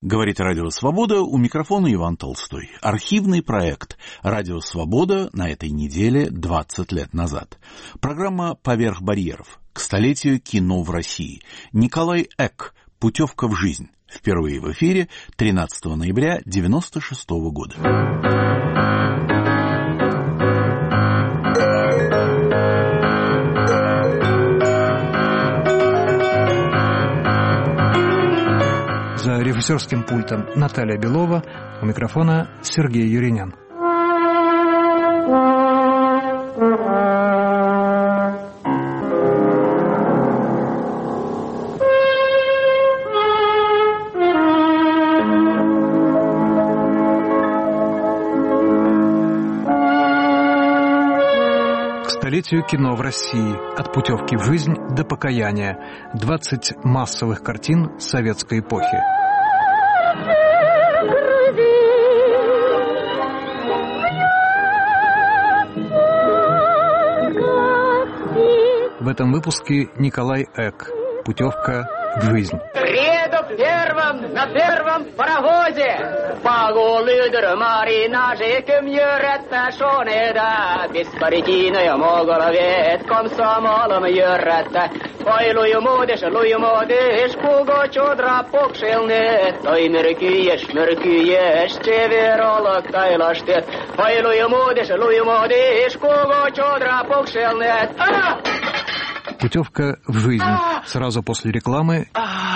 Говорит Радио Свобода, у микрофона Иван Толстой. Архивный проект «Радио Свобода» на этой неделе 20 лет назад. Программа «Поверх барьеров» к столетию кино в России. Николай Эк «Путевка в жизнь». Впервые в эфире 13 ноября 1996 года. За режиссерским пультом Наталья Белова, у микрофона Сергей Юринян. К столетию кино в России. От путевки в жизнь до покаяния. 20 массовых картин советской эпохи. В этом выпуске Николай Эк. Путевка в жизнь. На первом паровозе по голыдр маринажиком юрет нашонеда беспартийная моголовед комсомолом юрет ой лую модиш куго чодра покшелнет ой меркиеш чеверолок тайлаштет ой лую модиш куго чодра покшелнет. Путевка в жизнь. Сразу после рекламы.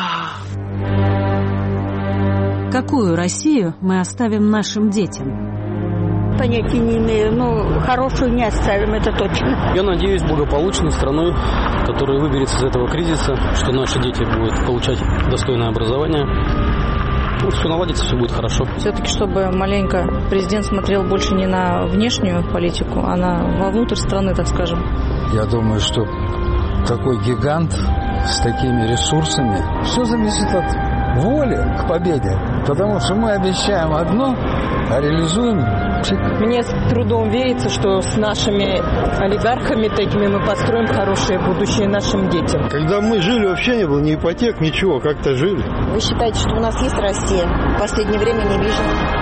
Какую Россию мы оставим нашим детям? Понятия не имею, но хорошую не оставим, это точно. Я надеюсь, благополучной страной, которая выберется из этого кризиса, что наши дети будут получать достойное образование. Ну, все наладится, все будет хорошо. Все-таки, чтобы маленько президент смотрел больше не на внешнюю политику, а вовнутрь страны, так скажем. Я думаю, что такой гигант с такими ресурсами, все зависит от воли к победе. Потому что мы обещаем одно, а реализуем. Мне с трудом верится, что с нашими олигархами такими мы построим хорошее будущее нашим детям. Когда мы жили, вообще не было ни ипотек, ничего, как-то жили. Вы считаете, что у нас есть Россия? В последнее время не вижу.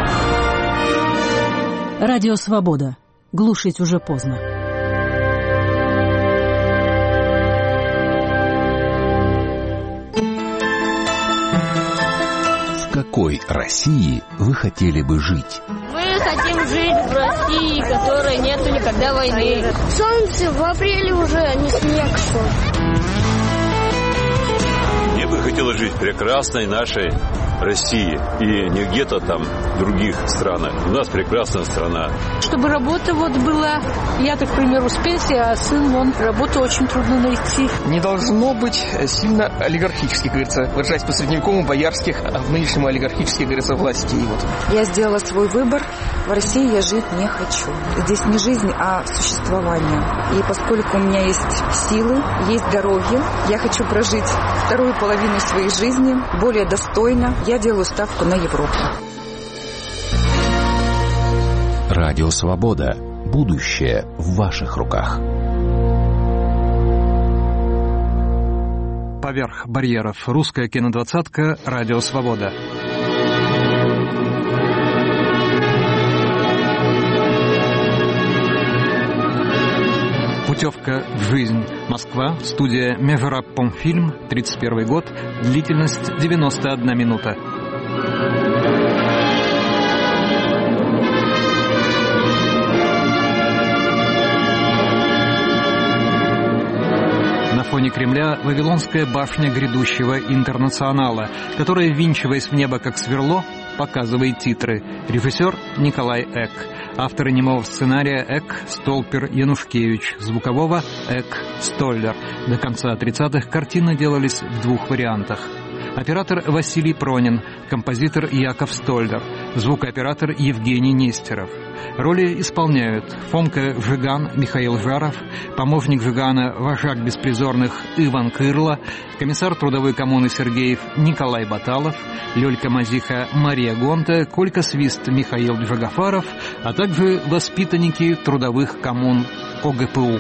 Радио Свобода. Глушить уже поздно. В какой России вы хотели бы жить? Мы хотим жить в России, в которой нету никогда войны. Солнце в апреле уже, а не снег шел. Мне бы хотелось жить в прекрасной нашей России и не где-то там в других странах. У нас прекрасная страна. Чтобы работа была, я, так, к примеру, с пенсии, а сын, работу очень трудно найти. Не должно быть сильно олигархических, говорится, выражаясь по-средневековому, боярских, а в нынешнем олигархических, говорится, властей. Вот. Я сделала свой выбор. В России я жить не хочу. Здесь не жизнь, а существование. И поскольку у меня есть силы, есть здоровье, я хочу прожить вторую половину своей жизни более достойно. Я делаю ставку на Европу. Радио Свобода. Будущее в ваших руках. Поверх барьеров. Русская кинодвадцатка. Радио Свобода. Путевка в жизнь. Москва. Студия Межраппомфильм. 31 год. Длительность 91 минута. На фоне Кремля Вавилонская башня грядущего интернационала, которая, ввинчиваясь в небо как сверло, показывает титры. Режиссер Николай Эк. Авторы немого сценария Эк, Столпер, Янушкевич. Звукового Эк, Столлер. До конца 30-х картины делались в двух вариантах. Оператор Василий Пронин, композитор Яков Столлер, звукооператор Евгений Нестеров. Роли исполняют Фомка Жиган, Михаил Жаров, помощник Жигана, вожак беспризорных Иван Кырло, комиссар трудовой коммуны Сергеев Николай Баталов, Лёлька Мазиха Мария Гонта, Колька Свист Михаил Джагафаров, а также воспитанники трудовых коммун ОГПУ.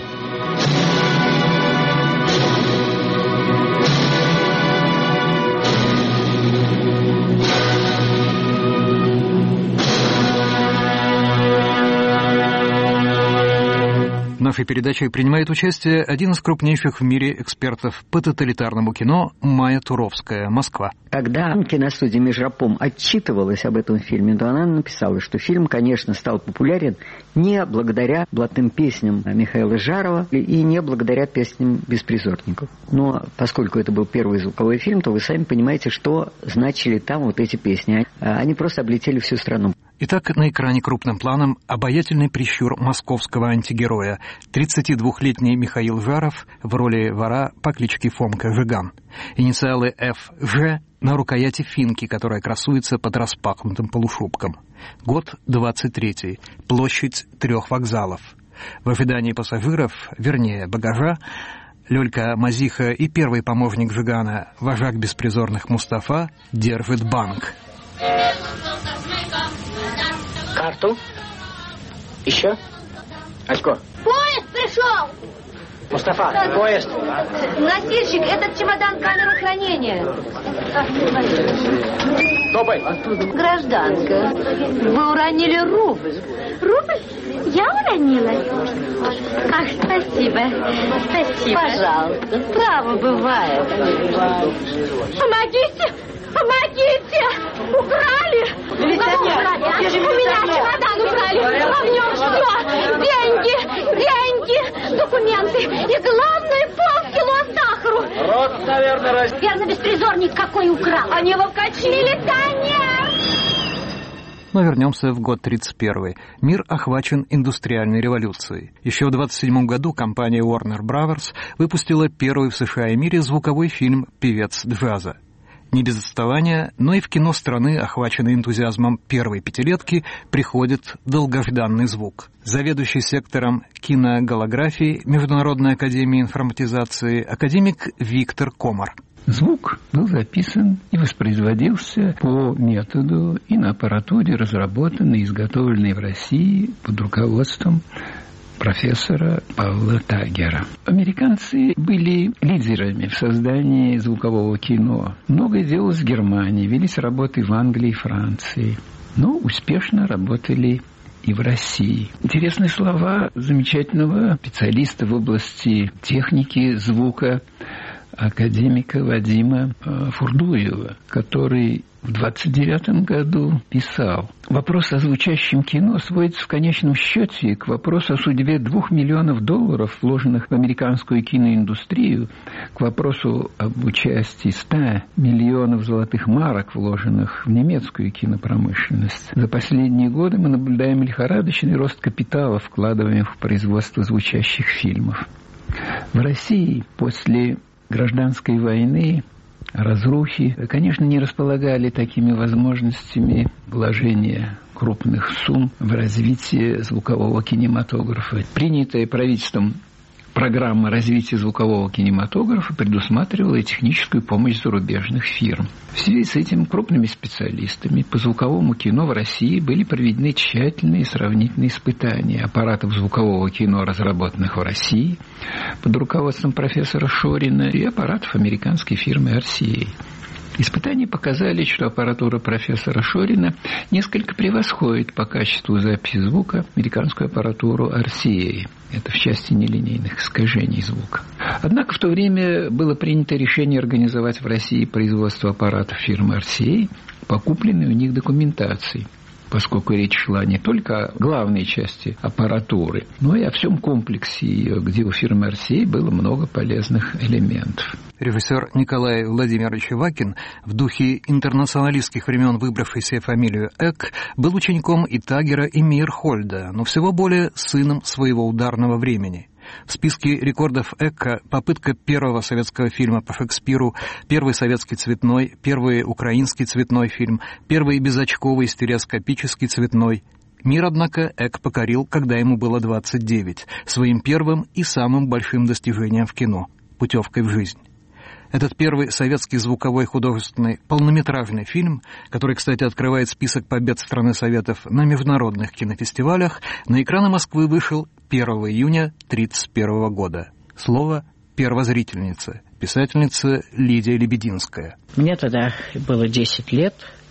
нашей передаче принимает участие один из крупнейших в мире экспертов по тоталитарному кино Майя Туровская, Москва. Когда киностудия «Межрапом» отчитывалась об этом фильме, то она написала, что фильм, конечно, стал популярен не благодаря блатным песням Михаила Жарова и не благодаря песням беспризорников. Но поскольку это был первый звуковой фильм, то вы сами понимаете, что значили там вот эти песни. Они просто облетели всю страну. Итак, на экране крупным планом обаятельный прищур московского антигероя, 32-летний Михаил Жаров в роли вора по кличке Фомка Жиган. Инициалы ФЖ на рукояти финки, которая красуется под распахнутым полушубком. Год 23-й, площадь 3 вокзалов. В ожидании пассажиров, вернее багажа, Лёлька Мазиха и первый помощник Жигана, вожак беспризорных Мустафа, держит банк. Карту? Еще? Асько. Поезд пришел! Мустафа, поезд. Носильщик, этот чемодан камеры хранения. Топай. Гражданка, вы уронили рубль. Рубль? Я уронила? Ах, спасибо. Спасибо. Пожалуйста, право бывает. Помогите! Помогите! Украли! Милиционер! У меня чемодан украли! А в нем все! Деньги! Документы! И главное, полкило сахару! Рот, наверное, Верно, беспризорник какой украл! Они его качали! Милиционер! Но вернемся в год 31-й. Мир охвачен индустриальной революцией. Еще в 27 году компания Warner Brothers выпустила первый в США и мире звуковой фильм «Певец джаза». Не без отставания, но и в кино страны, охваченной энтузиазмом первой пятилетки, приходит долгожданный звук. Заведующий сектором киноголографии Международной академии информатизации академик Виктор Комар. Звук был записан и воспроизводился по методу и на аппаратуре, разработанной и изготовленной в России под руководством профессора Павла Тагера. Американцы были лидерами в создании звукового кино. Многое делалось в Германии, велись работы в Англии и Франции, но успешно работали и в России. Интересные слова замечательного специалиста в области техники звука, академика Вадима Фурдуева, который в 1929 году писал: «Вопрос о звучащем кино сводится в конечном счете к вопросу о судьбе $2 миллионов, вложенных в американскую киноиндустрию, к вопросу об участии 100 миллионов золотых марок, вложенных в немецкую кинопромышленность. За последние годы мы наблюдаем лихорадочный рост капитала, вкладываемых в производство звучащих фильмов. В России после гражданской войны, разрухи, конечно, не располагали такими возможностями вложения крупных сумм в развитие звукового кинематографа. Принятая правительством программа развития звукового кинематографа предусматривала и техническую помощь зарубежных фирм. В связи с этим крупными специалистами по звуковому кино в России были проведены тщательные сравнительные испытания аппаратов звукового кино, разработанных в России под руководством профессора Шорина, и аппаратов американской фирмы RCA. Испытания показали, что аппаратура профессора Шорина несколько превосходит по качеству записи звука американскую аппаратуру RCA. Это в части нелинейных искажений звука. Однако в то время было принято решение организовать в России производство аппаратов фирмы RCA по купленной у них документации, поскольку речь шла не только о главной части аппаратуры, но и о всем комплексе ее, где у фирмы RCA было много полезных элементов. Режиссер Николай Владимирович Ивакин, в духе интернационалистских времен выбравший себе фамилию Эк, был учеником и Тагера, и Мейерхольда, но всего более сыном своего ударного времени. В списке рекордов Эка попытка первого советского фильма по Шекспиру, первый советский цветной, первый украинский цветной фильм, первый безочковый стереоскопический цветной. Мир, однако, Эк покорил, когда ему было 29, своим первым и самым большим достижением в кино – путевкой в жизнь. Этот первый советский звуковой художественный полнометражный фильм, который, кстати, открывает список побед страны Советов на международных кинофестивалях, на экраны Москвы вышел 1 июня 1931 года. Слово «первозрительница», писательница Лидия Лебединская. Мне тогда было 10 лет.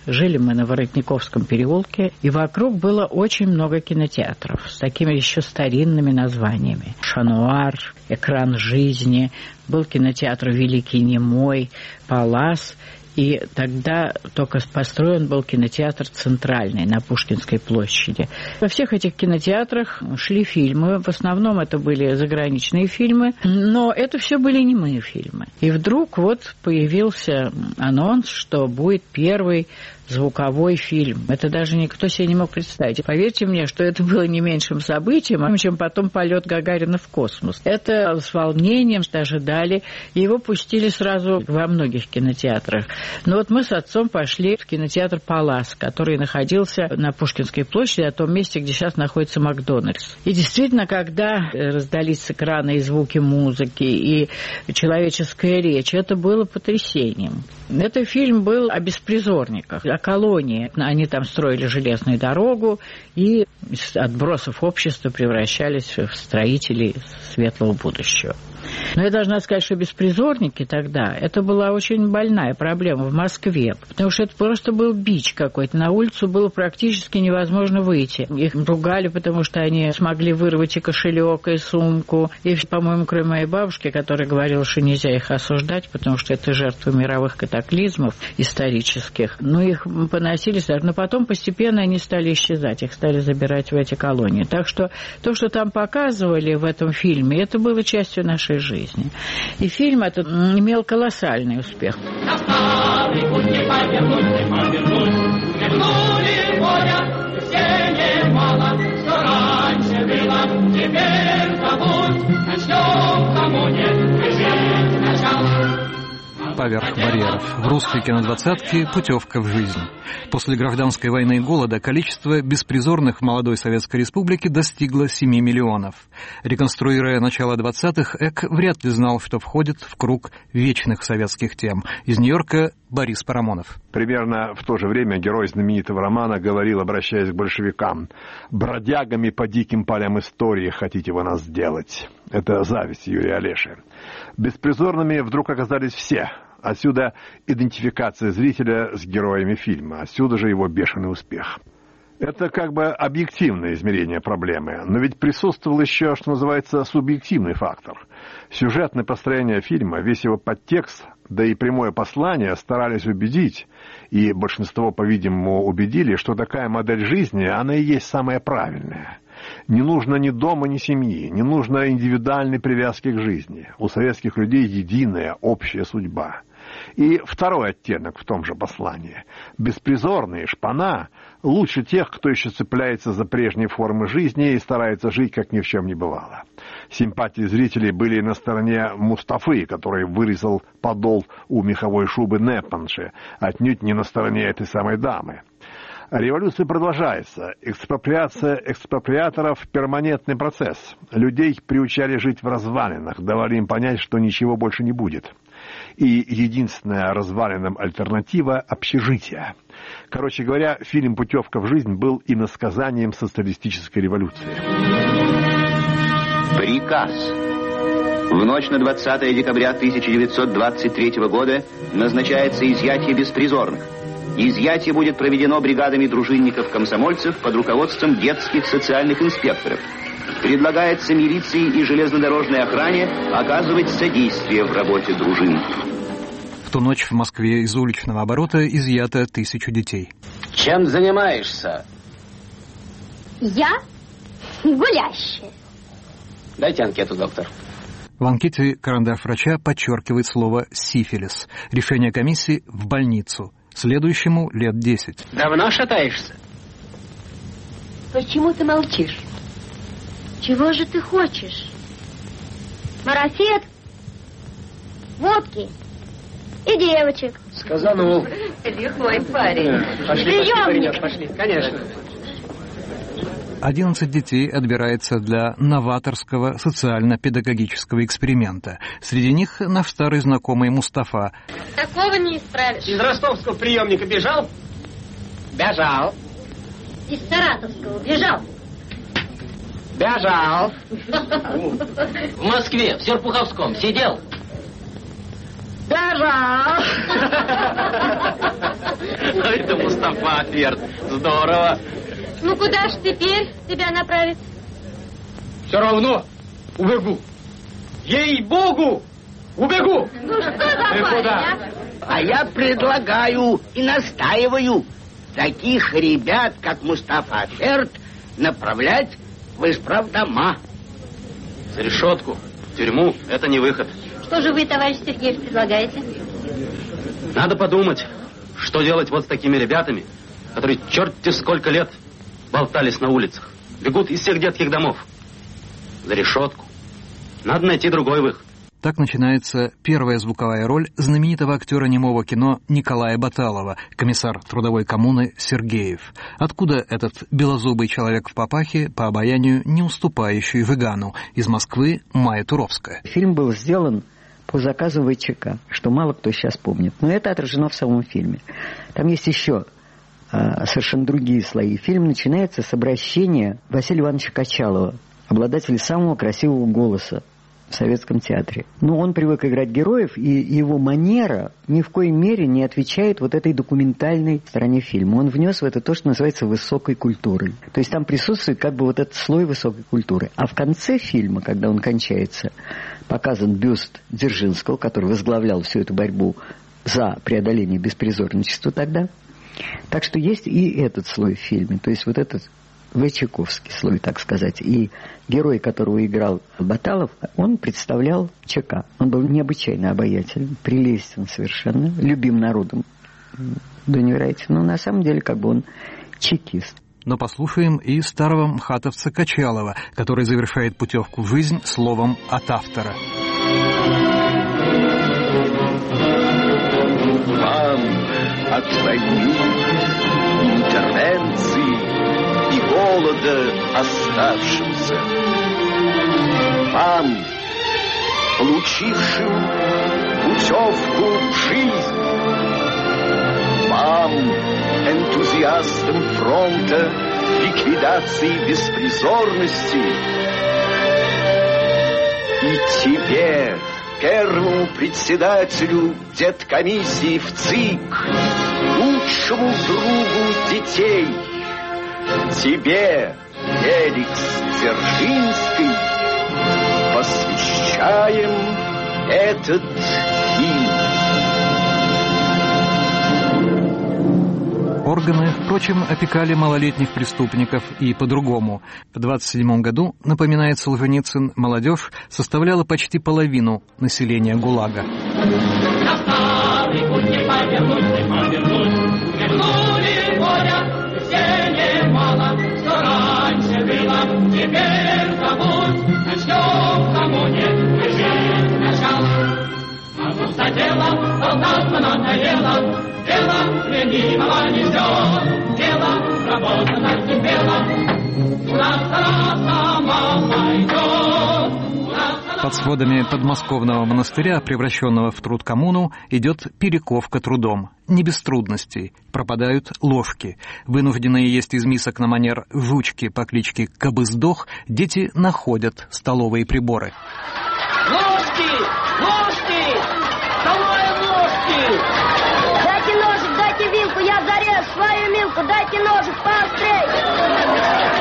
Жили мы на Воротниковском переулке, и вокруг было очень много кинотеатров с такими еще старинными названиями. «Шануар», «Экран жизни», был кинотеатр «Великий Немой», «Палас». И тогда только построен был кинотеатр «Центральный» на Пушкинской площади. Во всех этих кинотеатрах шли фильмы. В основном это были заграничные фильмы, но это все были немые фильмы. И вдруг вот появился анонс, что будет первый звуковой фильм. Это даже никто себе не мог представить. И поверьте мне, что это было не меньшим событием, чем потом полет Гагарина в космос. Это с волнением ожидали. Его пустили сразу во многих кинотеатрах. Но вот мы с отцом пошли в кинотеатр «Палас», который находился на Пушкинской площади, о том месте, где сейчас находится Макдональдс. И действительно, когда раздались с экрана и звуки музыки, и человеческая речь, это было потрясением. Этот фильм был о беспризорниках, о колонии. Они там строили железную дорогу и из отбросов общества превращались в строителей светлого будущего. Но я должна сказать, что беспризорники тогда, это была очень больная проблема в Москве, потому что это просто был бич какой-то. На улицу было практически невозможно выйти. Их ругали, потому что они смогли вырвать и кошелек, и сумку. И, по-моему, кроме моей бабушки, которая говорила, что нельзя их осуждать, потому что это жертвы мировых катаклизмов исторических. Ну, их поносили, но потом постепенно они стали исчезать, их стали забирать в эти колонии. Так что то, что там показывали в этом фильме, это было частью нашей жизни. И фильм этот имел колоссальный успех. «Поверх барьеров». В русской кинодвадцатке путевка в жизнь. После гражданской войны и голода количество беспризорных в молодой Советской Республике достигло 7 миллионов. Реконструируя начало 20-х, Эк вряд ли знал, что входит в круг вечных советских тем. Из Нью-Йорка Борис Парамонов. Примерно в то же время герой знаменитого романа говорил, обращаясь к большевикам: «Бродягами по диким полям истории хотите вы нас сделать». Это зависть Юрия Олеши. Беспризорными вдруг оказались все. Отсюда идентификация зрителя с героями фильма. Отсюда же его бешеный успех. Это как бы объективное измерение проблемы, но ведь присутствовал еще, что называется, субъективный фактор. Сюжетное построение фильма, весь его подтекст, да и прямое послание старались убедить, и большинство, по-видимому, убедили, что такая модель жизни, она и есть самая правильная. Не нужно ни дома, ни семьи, не нужно индивидуальной привязки к жизни. У советских людей единая, общая судьба. И второй оттенок в том же послании. Беспризорные, шпана, лучше тех, кто еще цепляется за прежние формы жизни и старается жить, как ни в чем не бывало. Симпатии зрителей были на стороне Мустафы, который вырезал подол у меховой шубы Непманши, отнюдь не на стороне этой самой дамы. Революция продолжается. Экспроприация экспроприаторов – перманентный процесс. Людей приучали жить в развалинах, давали им понять, что ничего больше не будет. И единственная развалинам альтернатива – общежитие. Короче говоря, фильм «Путевка в жизнь» был иносказанием социалистической революции. Приказ. В ночь на 20 декабря 1923 года назначается изъятие беспризорных. Изъятие будет проведено бригадами дружинников-комсомольцев под руководством детских социальных инспекторов. Предлагается милиции и железнодорожной охране оказывать содействие в работе дружин. В ту ночь в Москве из уличного оборота изъято 1000 детей. Чем занимаешься? Я гулящая. Дайте анкету, доктор. В анкете карандаш врача подчеркивает слово «сифилис». Решение комиссии – в больницу. Следующему лет 10. Давно шатаешься? Почему ты молчишь? Чего же ты хочешь? Марафет? Водки? И девочек? Сказанул. Лихой парень. Пошли, пошли, конечно. 11 детей отбирается для новаторского социально-педагогического эксперимента. Среди них наш старый знакомый Мустафа. Такого не исправишь. Из ростовского приемника бежал? Бежал. Из саратовского бежал? Бежал. В Москве, в Серпуховском сидел? Бежал. Это Мустафа, Ферд. Здорово. Ну, куда ж теперь тебя направить? Все равно убегу. Ей-богу, убегу. Ну, что за куда? А я предлагаю и настаиваю таких ребят, как Мустафа Ферд, направлять в исправдома. За решетку, в тюрьму — это не выход. Что же вы, товарищ Сергеев, предлагаете? Надо подумать, что делать вот с такими ребятами, которые черти сколько лет болтались на улицах, бегут из всех детских домов. За решетку. Надо найти другой выход. Так начинается первая звуковая роль знаменитого актера немого кино Николая Баталова, комиссар трудовой коммуны Сергеев. Откуда этот белозубый человек в папахе, по обаянию не уступающий Выгану, из Москвы Майя Туровская. Фильм был сделан по заказу ВЧК, что мало кто сейчас помнит. Но это отражено в самом фильме. Там есть еще совершенно другие слои. Фильм начинается с обращения Василия Ивановича Качалова, обладателя самого красивого голоса в советском театре. Но он привык играть героев, и его манера ни в коей мере не отвечает вот этой документальной стороне фильма. Он внес в это то, что называется высокой культурой. То есть там присутствует как бы вот этот слой высокой культуры. А в конце фильма, когда он кончается, показан бюст Дзержинского, который возглавлял всю эту борьбу за преодоление беспризорничества тогда. Так что есть и этот слой в фильме. То есть вот этот ВЧКовский слой, так сказать. И герой, которого играл Баталов, он представлял ЧК. Он был необычайно обаятелен, прелестен совершенно, любим народом до невероятности. Но на самом деле как бы он чекист. Но послушаем и старого мхатовца Качалова, который завершает путевку в жизнь словом от автора. Вам от войны, интервенции и голода оставшимся, вам, получившим путевку в жизнь, вам, энтузиастам фронта ликвидации беспризорности, и тебе, первому председателю деткомиссии в ЦИК, лучшему другу детей, тебе, Феликс Дзержинский, посвящаем этот фильм. Органы, впрочем, опекали малолетних преступников и по-другому. В 1927 году, напоминает Солженицын, молодежь составляла почти половину населения ГУЛАГа. Дело ленивого не ждет, дело работа над кипелом. У нас трасса мало идет. Под сводами подмосковного монастыря, превращенного в труд-коммуну, идет перековка трудом. Не без трудностей. Пропадают ложки. Вынужденные есть из мисок на манер жучки по кличке Кабыздох, дети находят столовые приборы. Ложки! Ложки! Столовые ложки! Дайте ножик, дайте вилку, я зарежу свою милку, дайте ножик, поострей!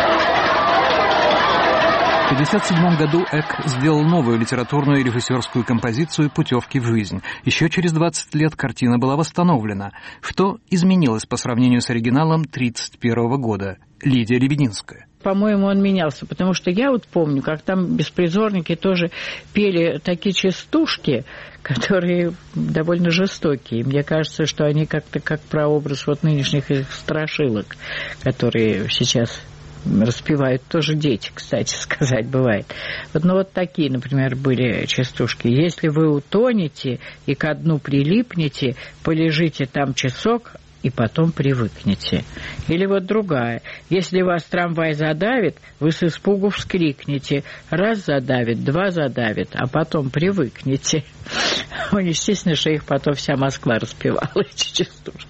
В 1957 году Эк сделал новую литературную и режиссерскую композицию «Путевки в жизнь». Еще через 20 лет картина была восстановлена. Что изменилось по сравнению с оригиналом 1931 года? Лидия Лебединская. По-моему, он менялся, потому что я вот помню, как там беспризорники тоже пели такие частушки, которые довольно жестокие. Мне кажется, что они как-то как прообраз вот нынешних их страшилок, которые сейчас распевают тоже дети, кстати сказать, бывает. Вот, ну, вот такие, например, были частушки. Если вы утонете и ко дну прилипнете, полежите там часок, и потом привыкнете. Или вот другая. Если вас трамвай задавит, вы с испугу вскрикнете. Раз задавит, два задавит, а потом привыкнете. Ну, естественно, что их потом вся Москва распевала, эти частушки.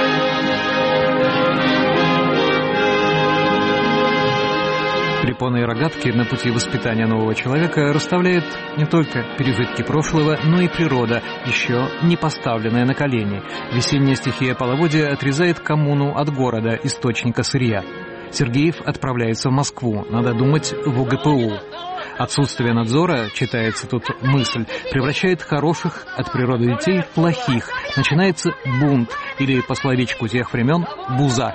Препоны и рога загадки на пути воспитания нового человека расставляет не только пережитки прошлого, но и природа, еще не поставленная на колени. Весенняя стихия половодья отрезает коммуну от города, источника сырья. Сергеев отправляется в Москву, надо думать, в УГПУ. Отсутствие надзора, читается тут мысль, превращает хороших от природы детей в плохих. Начинается бунт, или, по словечку тех времен, буза.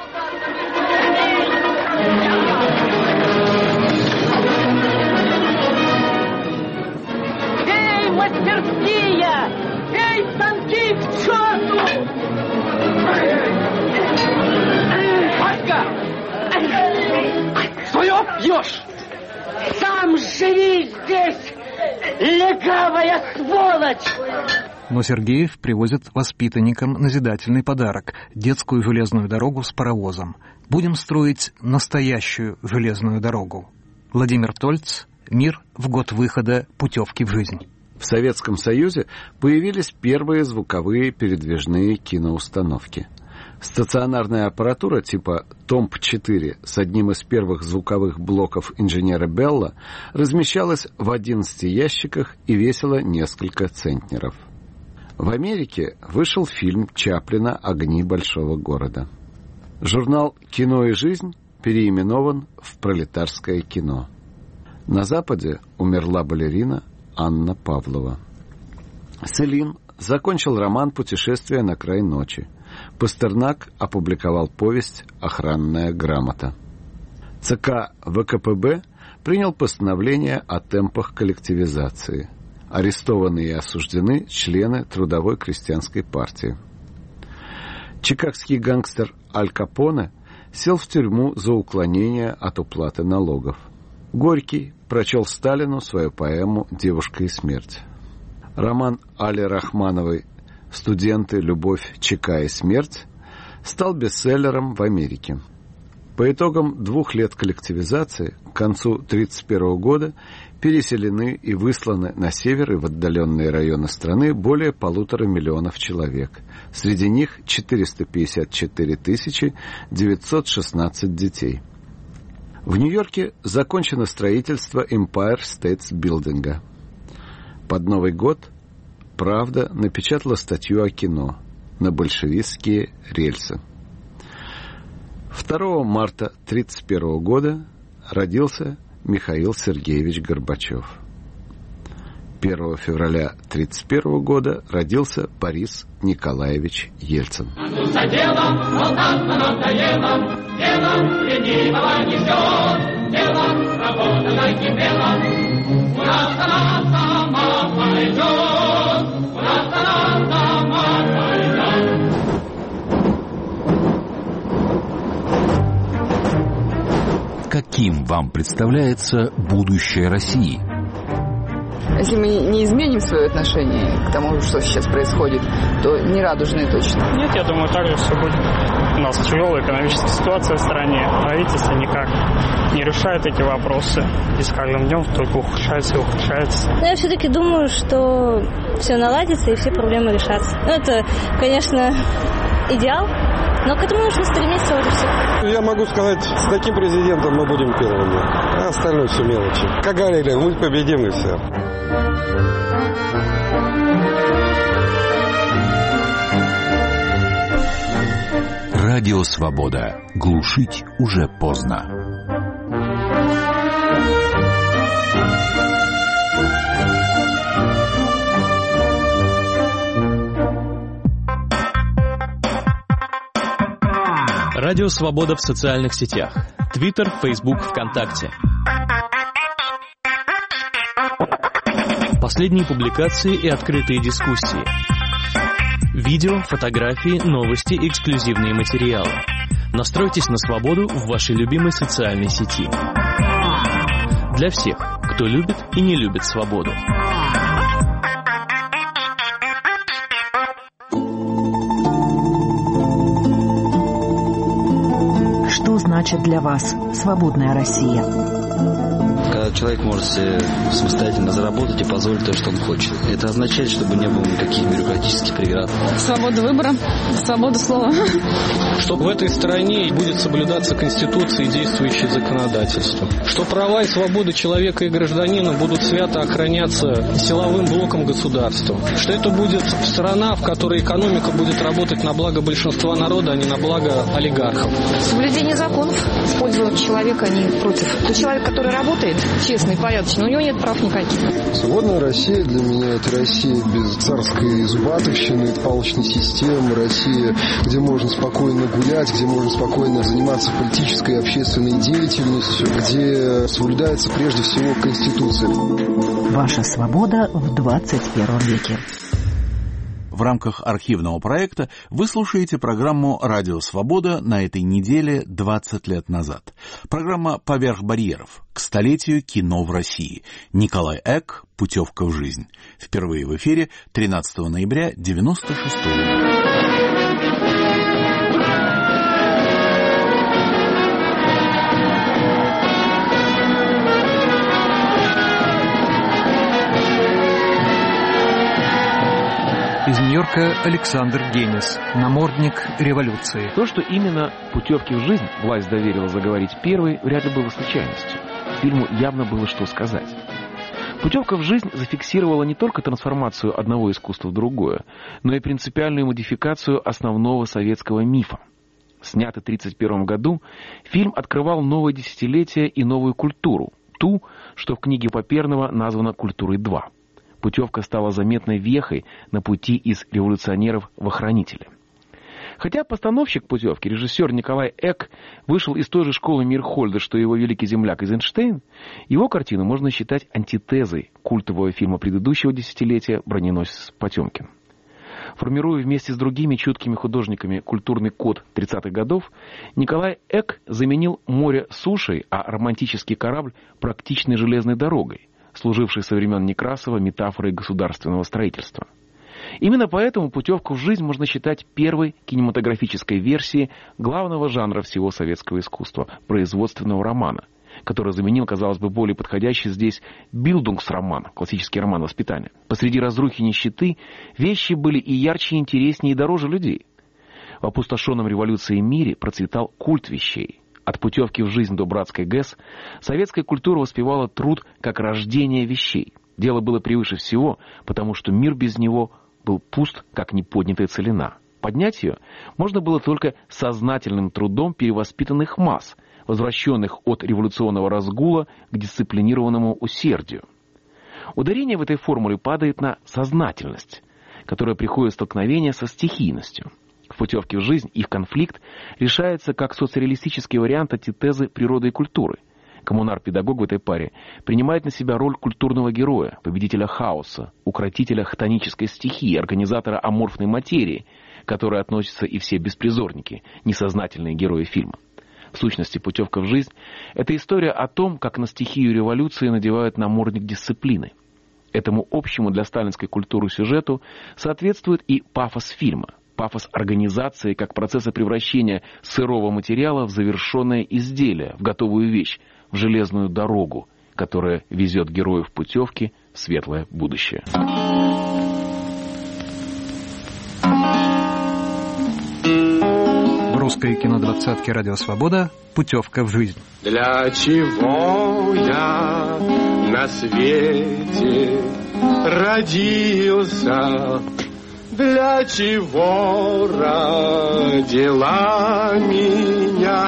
Эй, мастерские! Эй, станки, к черту! Васька! Свое пьешь! Сам живи здесь, легавая сволочь! Но Сергеев привозит воспитанникам назидательный подарок – детскую железную дорогу с паровозом. Будем строить настоящую железную дорогу. Владимир Тольц. Мир в год выхода путевки в жизнь. В Советском Союзе появились первые звуковые передвижные киноустановки. Стационарная аппаратура типа ТОМП-4 с одним из первых звуковых блоков инженера Белла размещалась в 11 ящиках и весила несколько центнеров. В Америке вышел фильм Чаплина «Огни большого города». Журнал «Кино и жизнь» переименован в «Пролетарское кино». На Западе умерла балерина Анна Павлова. Селин закончил роман «Путешествие на край ночи». Пастернак опубликовал повесть «Охранная грамота». ЦК ВКПБ принял постановление о темпах коллективизации. Арестованы и осуждены члены Трудовой крестьянской партии. Чикагский гангстер Аль Капоне сел в тюрьму за уклонение от уплаты налогов. Горький прочел Сталину свою поэму «Девушка и смерть». Роман Али Рахмановой «Студенты, любовь, ЧК и смерть» стал бестселлером в Америке. По итогам 2 лет коллективизации к концу 1931 года переселены и высланы на север и в отдаленные районы страны более 1,5 миллиона человек. Среди них 454 916 детей. В Нью-Йорке закончено строительство Empire State Building. Под Новый год «Правда» напечатала статью о кино «На большевистские рельсы». 2 марта 1931 года родился Михаил Сергеевич Горбачев. 1 февраля 1931 года родился Борис Николаевич Ельцин. За делом, болтаться надоело, делом ленивого не ждет, делом работа накипела. У нас она сама пойдет, у нас она сама пойдет. Каким вам представляется будущее России? Если мы не изменим свое отношение к тому, что сейчас происходит, то не радужные точно. Нет, я думаю, так же все будет. У нас тяжелая экономическая ситуация в стране. Правительство никак не решает эти вопросы. И с каждым днем только ухудшается и ухудшается. Но я все-таки думаю, что все наладится и все проблемы решатся. Ну, это, конечно, идеал, но к этому нужно стремиться вот и все. Я могу сказать, с таким президентом мы будем первыми, а остальное все мелочи. Как говорили, мы победим и все. Радио «Свобода». Глушить уже поздно. Радио «Свобода» в социальных сетях. Твиттер, Фейсбук, ВКонтакте. Последние публикации и открытые дискуссии. Видео, фотографии, новости, эксклюзивные материалы. Настройтесь на свободу в вашей любимой социальной сети. Для всех, кто любит и не любит свободу. Что значит для вас свободная Россия? Как человек может себе самостоятельно заработать и позволить то, что он хочет. Это означает, чтобы не было никаких бюрократических преград. Свобода выбора, свобода слова. Что в этой стране будет соблюдаться Конституция и действующее законодательство. Что права и свободы человека и гражданина будут свято охраняться силовым блоком государства. Что это будет страна, в которой экономика будет работать на благо большинства народа, а не на благо олигархов. Соблюдение законов в пользу человека, а не против. Тот человек, который работает честно и порядочно, у него нет прав никаких. Свободная Россия для меня — это Россия без царской зубатовщины, палочной системы, Россия, где можно спокойно гулять, где можно спокойно заниматься политической и общественной деятельностью, где соблюдается прежде всего Конституция. Ваша свобода в 21 веке. В рамках архивного проекта вы слушаете программу «Радио Свобода» на этой неделе 20 лет назад. Программа «Поверх барьеров» к столетию кино в России. Николай Эк «Путевка в жизнь». Впервые в эфире 13 ноября 1996 года. Из Нью-Йорка Александр Генис, намордник революции. То, что именно «Путевки в жизнь» власть доверила заговорить первой, вряд ли было случайностью. Фильму явно было что сказать. «Путевка в жизнь» зафиксировала не только трансформацию одного искусства в другое, но и принципиальную модификацию основного советского мифа. Снятый в 1931 году, фильм открывал новое десятилетие и новую культуру, ту, что в книге Паперного названа «Культурой 2». Путевка стала заметной вехой на пути из революционеров в охранители. Хотя постановщик «Путевки», режиссер Николай Эк, вышел из той же школы Мирхольда, что и его великий земляк Эйзенштейн, его картину можно считать антитезой культового фильма предыдущего десятилетия «Броненосец Потемкин». Формируя вместе с другими чуткими художниками культурный код 30-х годов, Николай Эк заменил море сушей, а романтический корабль практичной железной дорогой, служившей со времен Некрасова метафорой государственного строительства. Именно поэтому «Путевку в жизнь» можно считать первой кинематографической версией главного жанра всего советского искусства – производственного романа, который заменил, казалось бы, более подходящий здесь «Билдунгсроман», классический роман воспитания. Посреди разрухи и нищеты вещи были и ярче, и интереснее, и дороже людей. В опустошенном революцией мире процветал культ вещей. От «Путевки в жизнь» до «Братской ГЭС» советская культура воспевала труд как рождение вещей. Дело было превыше всего, потому что мир без него был пуст, как неподнятая целина. Поднять ее можно было только сознательным трудом перевоспитанных масс, возвращенных от революционного разгула к дисциплинированному усердию. Ударение в этой формуле падает на сознательность, которая приходит в столкновение со стихийностью. В «Путевке в жизнь» их конфликт решается как соцреалистический вариант антитезы природы и культуры. Коммунар-педагог в этой паре принимает на себя роль культурного героя, победителя хаоса, укротителя хтонической стихии, организатора аморфной материи, к которой относятся и все беспризорники, несознательные герои фильма. В сущности, «Путевка в жизнь» — это история о том, как на стихию революции надевают намордник дисциплины. Этому общему для сталинской культуры сюжету соответствует и пафос фильма. Пафос организации как процесса превращения сырого материала в завершенное изделие, в готовую вещь, в железную дорогу, которая везет героев путевки в светлое будущее. В русской кинодвадцатке «Радио Свобода» «Путевка в жизнь». Для чего я на свете родился? Для чего родила меня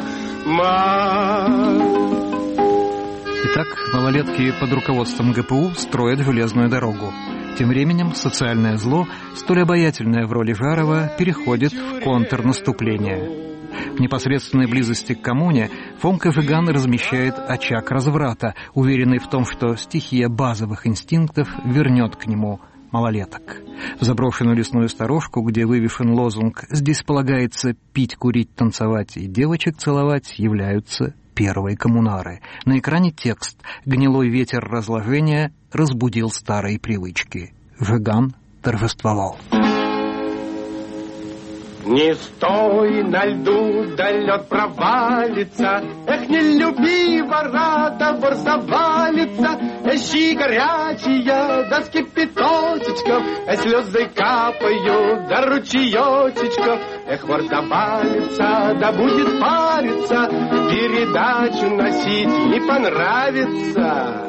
мать? Итак, малолетки под руководством ГПУ строят железную дорогу. Тем временем социальное зло, столь обаятельное в роли Жарова, переходит в контрнаступление. В непосредственной близости к коммуне фон Кефиган размещает очаг разврата, уверенный в том, что стихия базовых инстинктов вернет к нему малолеток. В заброшенную лесную сторожку, где вывешен лозунг «Здесь полагается пить, курить, танцевать и девочек целовать», являются первые коммунары. На экране текст «Гнилой ветер разложения разбудил старые привычки». Жиган торжествовал. Не стой на льду, да лед провалится. Эх, не люби вора, да вор завалится. Щи горячие, да с кипяточечком, слезы капают, да ручеечечком. Эх, вор завалится, да будет париться, передачу носить не понравится.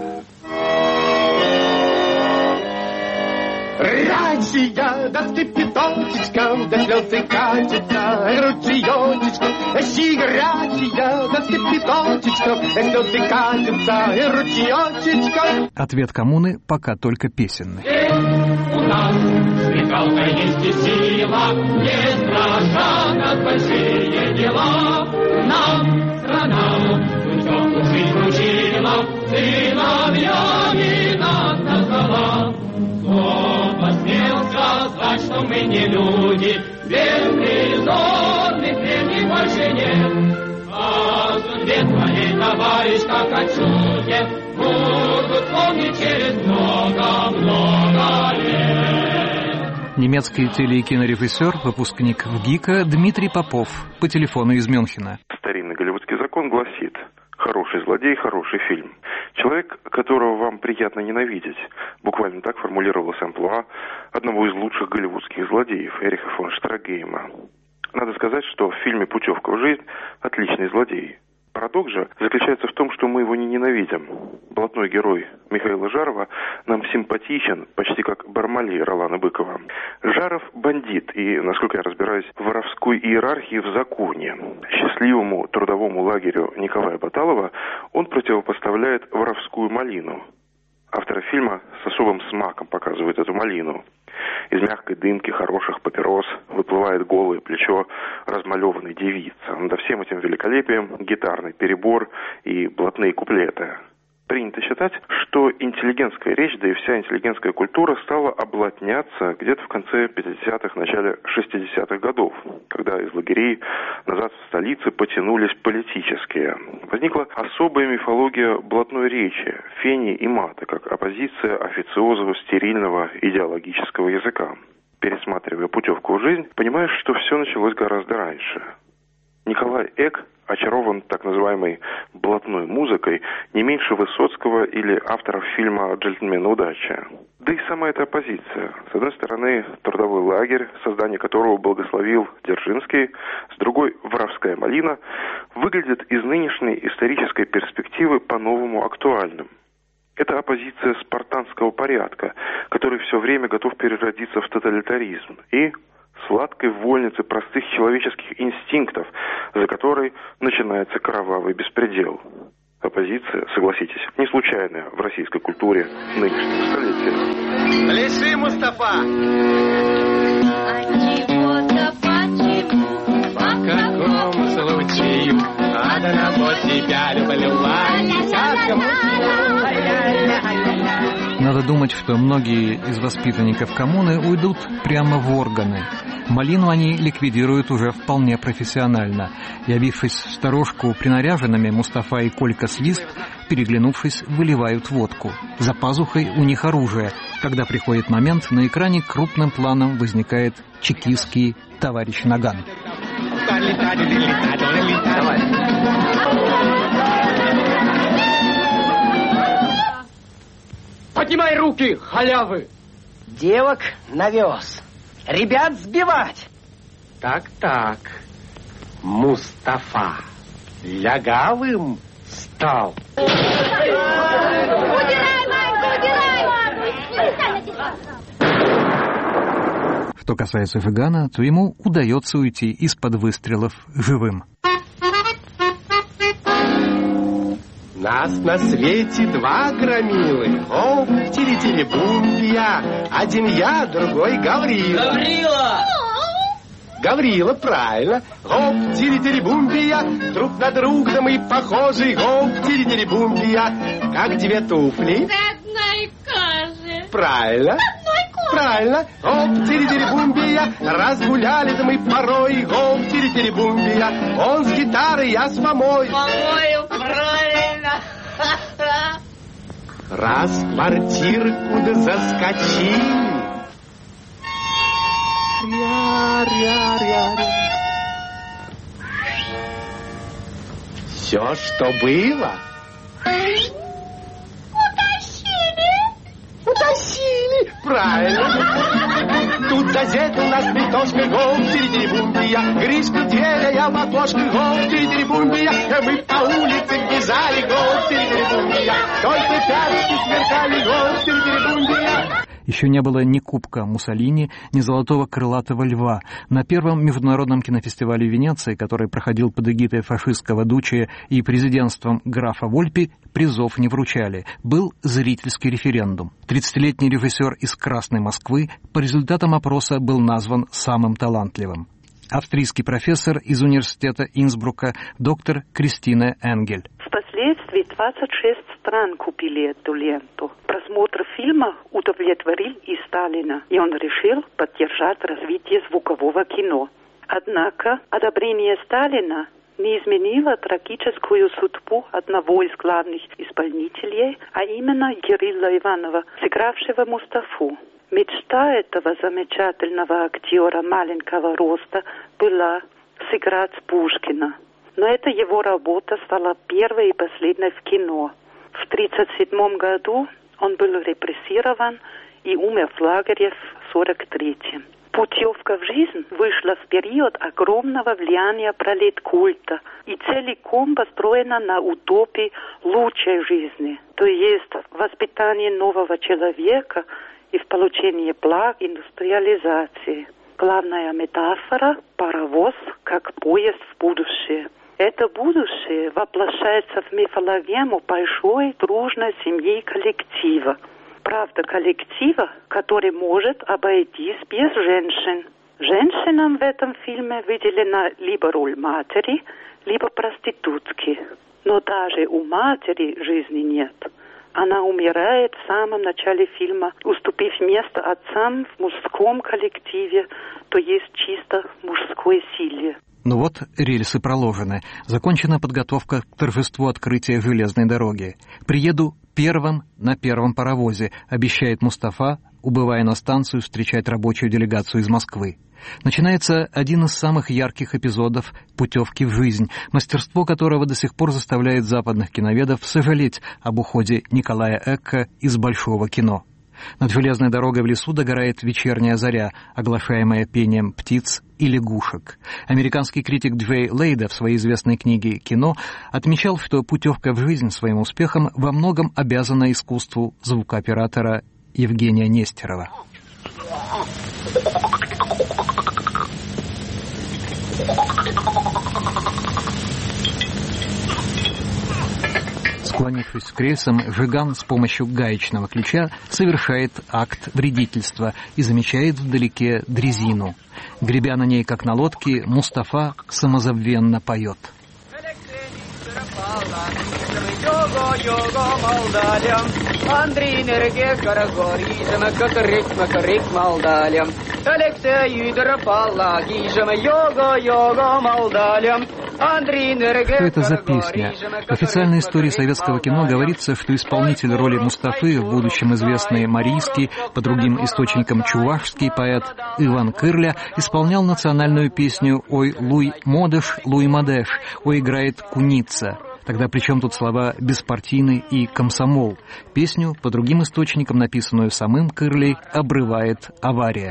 Рачия, да с кипяточечком, да слезы катятся, ручеечечком. Щи горячие, да с кипяточечком, слезы катятся, ручеечечком. Ответ коммуны пока только песенный. У нас смекалка есть и сила, не страшат нас большие дела. Нам страна путевку жизнь учила, сыновьями нас назвала. Кто посмел сказать, что мы не люди, беспризорных времени больше нет. А судьбе твоей, товарищ, как о чуде, будут помнить через много-много лет. Немецкий теле- и кинорежиссер, выпускник ВГИКа Дмитрий Попов по телефону из Мюнхена. Старинный голливудский закон гласит: хороший злодей, хороший фильм. Человек, которого вам приятно ненавидеть. Буквально так формулировалось амплуа одного из лучших голливудских злодеев, Эриха фон Штрагейма. Надо сказать, что в фильме «Путевка в жизнь» отличный злодей. Парадокс же заключается в том, что мы его не ненавидим. Блатной герой Михаила Жарова нам симпатичен, почти как Бармалей Ролана Быкова. Жаров бандит и, насколько я разбираюсь, в воровской иерархии в законе. Счастливому трудовому лагерю Николая Баталова он противопоставляет воровскую малину. Авторы фильма с особым смаком показывают эту малину. Из мягкой дымки хороших папирос выплывает голое плечо размалеванной девицы. Над всем этим великолепием гитарный перебор и блатные куплеты. Принято считать, что интеллигентская речь, да и вся интеллигентская культура стала облатняться где-то в конце 50-х, начале 60-х годов, когда из лагерей назад в столице потянулись политические. Возникла особая мифология блатной речи, фени и мата, как оппозиция официозного, стерильного, идеологического языка. Пересматривая «Путевку в жизнь», понимаешь, что все началось гораздо раньше. Николай Эк очарован так называемой блатной музыкой не меньше Высоцкого или авторов фильма «Джентльмены удачи». Да и сама эта оппозиция. С одной стороны, трудовой лагерь, создание которого благословил Дзержинский, с другой – воровская малина, выглядит из нынешней исторической перспективы по-новому актуальным. Это оппозиция спартанского порядка, который все время готов переродиться в тоталитаризм, и сладкой вольницы простых человеческих инстинктов, за которой начинается кровавый беспредел. Оппозиция, согласитесь, не случайная в российской культуре нынешнего столетия. Леши, Мустафа! А чего-то почему? По какому случаю? Одного тебя люблю, а десяткам Надо думать, что многие из воспитанников коммуны уйдут прямо в органы. Малину они ликвидируют уже вполне профессионально. Явившись в сторожку принаряженными, Мустафа и Колька Свист, переглянувшись, выливают водку. За пазухой у них оружие. Когда приходит момент, на экране крупным планом возникает чекистский товарищ Наган. Поднимай руки, халявы! Девок навез. Ребят сбивать. Так. Мустафа лягавым стал. Удирай, Манька, удирай! Что касается Жигана, то ему удается уйти из-под выстрелов живым. Нас на свете два громилы. О, тири-тири-бум-я. Один я, другой Гаврила. Гаврила! Гаврила, правильно. Оп, тири-тири-бум-я. Друг на друга мы похожи. Оп, тири-тири-бум-я. Как две туфли. С одной кожи. Правильно. Правильно. Оп, тири-тири-бум-я. Разгуляли-то мы порой. Оп, тири-тири-бум-я. Он с гитарой, я с мамой. По-моему, правильно. Раз в квартирку да заскочили. Ря-ря-ря. дарим. Все, что было. Утащили. Правильно. Тут газета у нас битошка, гол, тири-тири-бумбия. Гришка дверя, в окошко, гол, тири-тири-бумбия. Мы по улице бежали, гол, тири-тири-бумбия. Только пятки сверкали, гол, тири-тири-бумбия. Еще не было ни кубка Муссолини, ни золотого крылатого льва. На первом международном кинофестивале Венеции, который проходил под эгидой фашистского дуче и президентством графа Вольпи, призов не вручали. Был зрительский референдум. 30-летний режиссер из Красной Москвы по результатам опроса был назван самым талантливым. Австрийский профессор из университета Инсбрука доктор Кристина Энгель. Впоследствии 26 стран купили эту ленту. Просмотр фильма удовлетворил и Сталина, и он решил поддержать развитие звукового кино. Однако одобрение Сталина не изменило трагическую судьбу одного из главных исполнителей, а именно Кирилла Иванова, сыгравшего Мустафу. Мечта этого замечательного актера маленького роста была сыграть Пушкина. Но эта его работа стала первой и последней в кино. В 1937 году он был репрессирован и умер в лагере в 1943. «Путевка в жизнь» вышла в период огромного влияния пролеткульта и целиком построена на утопии лучшей жизни, то есть воспитании нового человека и в получении благ индустриализации. Главная метафора – паровоз как поезд в будущее. Это будущее воплощается в мифологему большой дружной семьи коллектива. Правда, коллектива, который может обойтись без женщин. Женщинам в этом фильме выделена либо роль матери, либо проститутки. Но даже у матери жизни нет. Она умирает в самом начале фильма, уступив место отцам в мужском коллективе, то есть чисто мужской силе. Ну вот, рельсы проложены. Закончена подготовка к торжеству открытия железной дороги. «Приеду первым на первом паровозе», обещает Мустафа, убывая на станцию встречать рабочую делегацию из Москвы. Начинается один из самых ярких эпизодов «Путевки в жизнь», мастерство которого до сих пор заставляет западных киноведов сожалеть об уходе Николая Экка из большого кино. Над железной дорогой в лесу догорает вечерняя заря, оглашаемая пением птиц и лягушек. Американский критик Джей Лейда в своей известной книге «Кино» отмечал, что «Путевка в жизнь» своим успехом во многом обязана искусству звукооператора Евгения Нестерова. Склонившись к рельсам, Жиган с помощью гаечного ключа совершает акт вредительства и замечает вдалеке дрезину. Гребя на ней, как на лодке, Мустафа самозабвенно поет. Что это за песня? В официальной истории советского кино говорится, что исполнитель роли Мустафы, в будущем известный марийский, по другим источникам чувашский поэт Иван Кырля, исполнял национальную песню «Ой, Луй Модеш, Луй Мадеш», «Ой, играет куница». Тогда при чем тут слова «беспартийный» и «комсомол»? Песню, по другим источникам, написанную самым Кырлей, обрывает авария.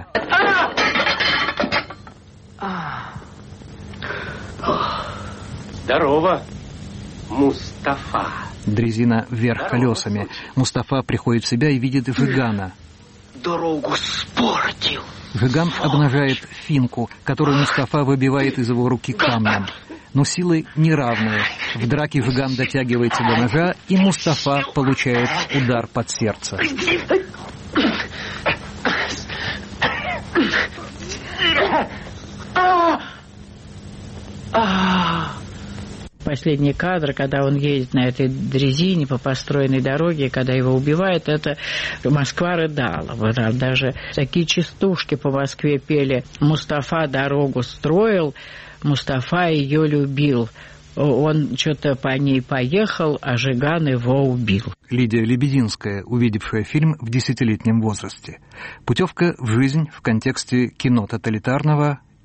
Здорово, Мустафа. Дрезина вверх колесами. Мустафа приходит в себя и видит Жигана. Дорогу спортил. Жиган обнажает финку, которую Мустафа выбивает из его руки камнем. Но силы неравные. В драке Жиган дотягивается до ножа, и Мустафа получает удар под сердце. Последний кадр, когда он едет на этой дрезине по построенной дороге, когда его убивают, это Москва рыдала. Вот там даже такие частушки по Москве пели: «Мустафа дорогу строил, Мустафа ее любил. Он что-то по ней поехал, а Жиган его убил». Лидия Лебединская, увидевшая фильм в 10-летнем возрасте. Путевка в жизнь в контексте кино тоталитарного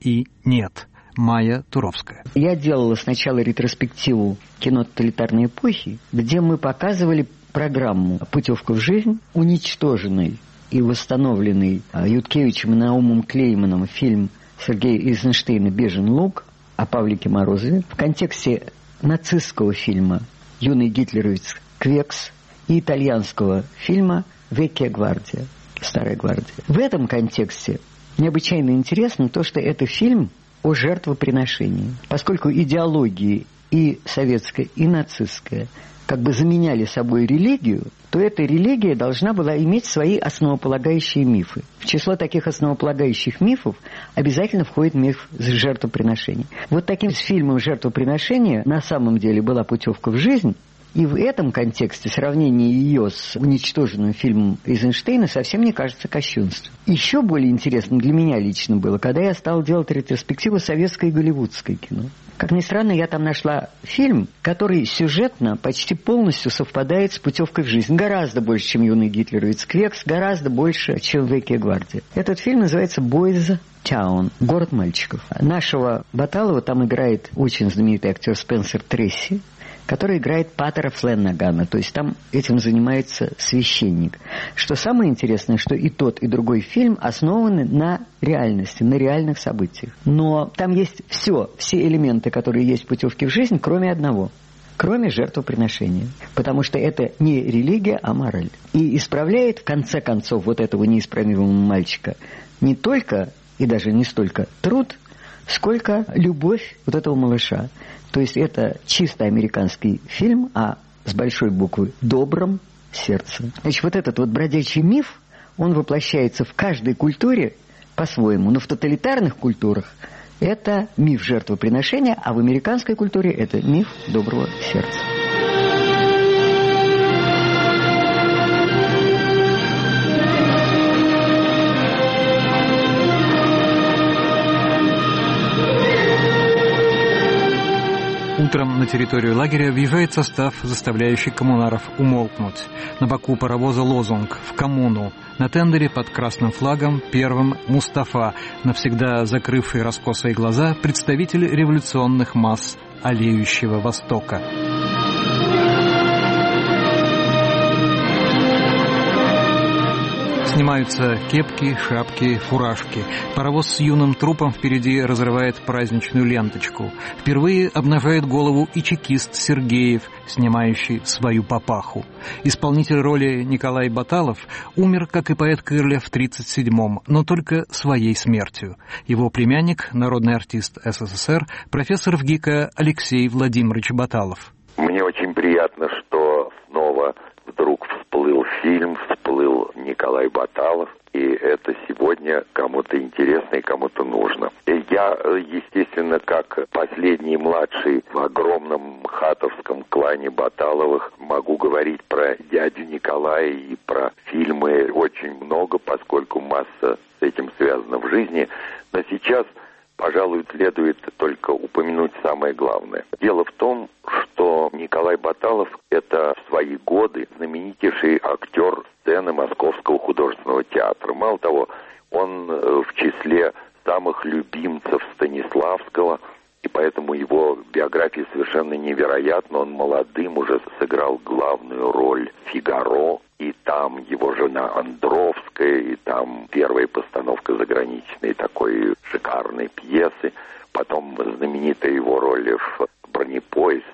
и «Нет». Майя Туровская. Я делала сначала ретроспективу кино тоталитарной эпохи, где мы показывали программу «Путевка в жизнь», уничтоженный и восстановленный Юткевичем и Наумом Клейманом фильм Сергея Эйзенштейна «Бежен луг» о Павлике Морозове, в контексте нацистского фильма «Юный гитлеровец Квекс» и итальянского фильма «Веккия гвардия», «Старая гвардия». В этом контексте необычайно интересно то, что это фильм о жертвоприношении. Поскольку идеологии и советская, и нацистская как бы заменяли собой религию, то эта религия должна была иметь свои основополагающие мифы. В число таких основополагающих мифов обязательно входит миф жертвоприношения. Вот таким фильмом жертвоприношения на самом деле была «Путевка в жизнь». И в этом контексте сравнение ее с уничтоженным фильмом Эйзенштейна совсем не кажется кощунством. Еще более интересно для меня лично было, когда я стал делать ретроспективу советское и голливудское кино. Как ни странно, я там нашла фильм, который сюжетно почти полностью совпадает с «Путевкой в жизнь». Гораздо больше, чем «Юный гитлеровец Квекс», гораздо больше, чем «Веккия гвардия». Этот фильм называется «Boys Town», «Город мальчиков». Нашего Баталова там играет очень знаменитый актер Спенсер Тресси, который играет патера Фленнагана, то есть там этим занимается священник. Что самое интересное, что и тот, и другой фильм основаны на реальности, на реальных событиях. Но там есть все элементы, которые есть в «Путевке в жизнь», кроме одного. Кроме жертвоприношения. Потому что это не религия, а мораль. И исправляет, в конце концов, вот этого неисправимого мальчика не только, и даже не столько труд, сколько любовь вот этого малыша. То есть это чисто американский фильм, а с большой буквы «добром сердцем». Значит, вот этот вот бродячий миф, он воплощается в каждой культуре по-своему. Но в тоталитарных культурах это миф жертвоприношения, а в американской культуре это миф доброго сердца. Утром на территорию лагеря въезжает состав, заставляющий коммунаров умолкнуть. На боку паровоза лозунг «В коммуну». На тендере под красным флагом первым Мустафа, навсегда закрывший раскосые глаза, представитель революционных масс олеющего Востока. Снимаются кепки, шапки, фуражки. Паровоз с юным трупом впереди разрывает праздничную ленточку. Впервые обнажает голову и чекист Сергеев, снимающий свою папаху. Исполнитель роли Николай Баталов умер, как и поэт Кырлев, в 1937-м, но только своей смертью. Его племянник, народный артист СССР, профессор ВГИКа Алексей Владимирович Баталов. Мне очень приятно, что снова вдруг всплыл фильм, всплыл Николай Баталов, и это сегодня кому-то интересно и кому-то нужно. И я, естественно, как последний младший в огромном хатовском клане Баталовых, могу говорить про дядю Николая и про фильмы очень много, поскольку масса с этим связана в жизни. Но сейчас, пожалуй, следует только упомянуть самое главное. Дело в том, что Николай Баталов – это в свои годы знаменитейший актер сцены Московского художественного театра. Мало того, он в числе самых любимцев Станиславского, и поэтому его биография совершенно невероятна. Он молодым уже сыграл главную роль Фигаро, и там его жена Андровская, и там первая постановка заграничной такой шикарной пьесы. Потом знаменитая его роль в «Бронепоезд»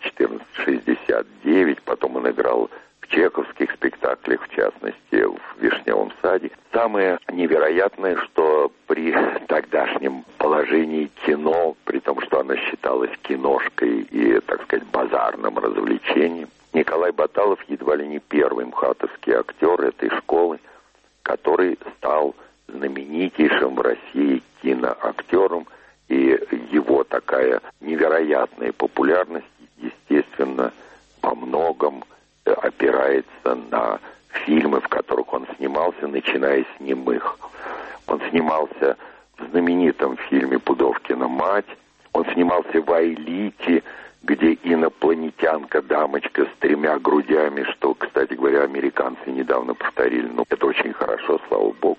1469, потом он играл в чеховских спектаклях, в частности, в «Вишневом саде». Самое невероятное, что при тогдашнем положении кино, при том, что оно считалось киношкой и, так сказать, базарным развлечением, Николай Баталов едва ли не первый мхатовский актер этой школы, который стал знаменитейшим в России киноактером, и его такая невероятная популярность, естественно, во многом опирается на фильмы, в которых он снимался, начиная с немых. Он снимался в знаменитом фильме «Пудовкина мать», он снимался в «Аэлите», где инопланетянка-дамочка с 3 грудями, что, кстати говоря, американцы недавно повторили. Ну, это очень хорошо, слава богу. А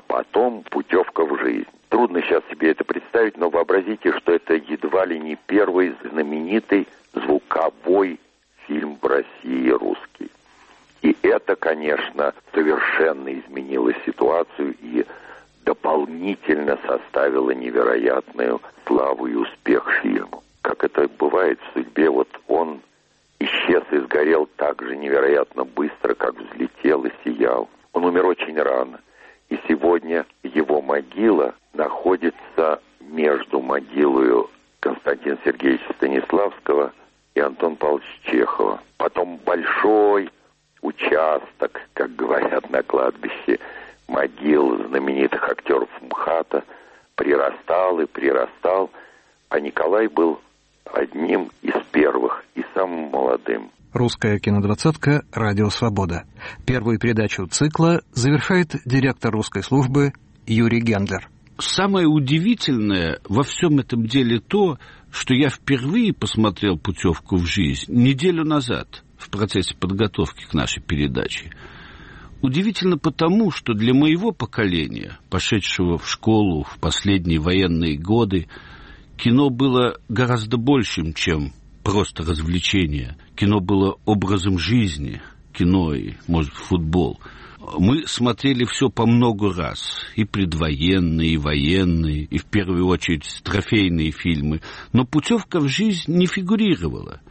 потом «Путевка в жизнь». Трудно сейчас себе это представить, но вообразите, что это едва ли не первый знаменитый звуковой фильм в России русский. И это, конечно, совершенно изменило ситуацию и дополнительно составило невероятную славу и успех фильму. Как это бывает в судьбе, вот он исчез и сгорел так же невероятно быстро, как взлетел и сиял. Он умер очень рано. И сегодня его могила находится между могилой Константина Сергеевича Станиславского и Антона Павловича Чехова. Потом большой участок, как говорят на кладбище, могил знаменитых актеров МХАТа прирастал и прирастал, а Николай был одним из первых и самым молодым. Русская кинодвадцатка «Радио Свобода». Первую передачу цикла завершает директор русской службы Юрий Гендлер. Самое удивительное во всем этом деле то, что я впервые посмотрел «Путевку в жизнь» неделю назад в процессе подготовки к нашей передаче. Удивительно потому, что для моего поколения, пошедшего в школу в последние военные годы, кино было гораздо большим, чем просто развлечение. Кино было образом жизни, кино и, может, футбол. Мы смотрели все по много раз, и предвоенные, и военные, и в первую очередь трофейные фильмы, но «Путевка в жизнь» не фигурировала.